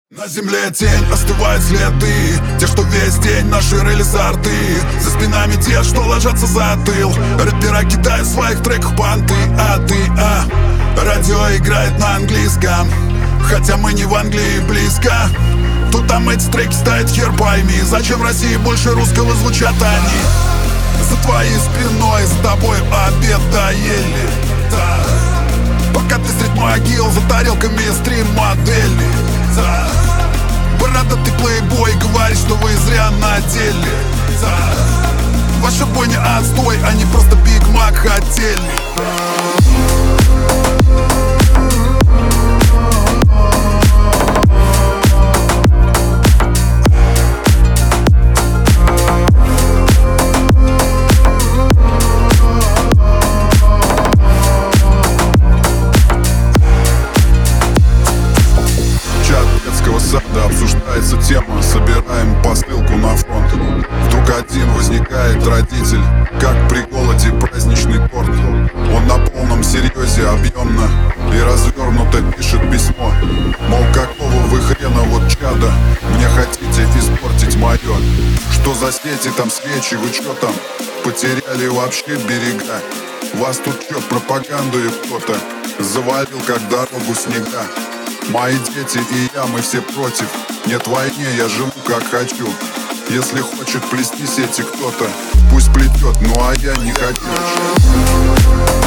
На земле тень, остывают следы. Те, что весь день наши рыли за рты. За спинами те, что ложатся за тыл. Рэпера кидают в своих треках понты. Радио играет на английском, хотя мы не в Англии близко. Тут там эти треки ставят, хер пойми. Зачем в России больше русского звучат они? За твоей спиной, за тобой обед доели. Пока ты средь могил за тарелками стрим-модели. Брата, ты плейбой, говоришь, что вы зря надели. Ваша бойня отстой, они просто Биг Мак хотели. Сада обсуждается тема, собираем посылку на фронт. Вдруг один возникает родитель, как при голоде праздничный торт. Он на полном серьезе объемно и развернуто пишет письмо. Мол, какого вы хрена, вот чада, мне хотите испортить мое. Что за сети там, свечи, вы чё там, потеряли вообще берега? Вас тут чё, пропагандует кто-то, завалил как дорогу снега. Мои дети и я, мы все против. Нет войне, я живу как хочу. Если хочет плести сети кто-то, пусть плетет, ну а я не хочу.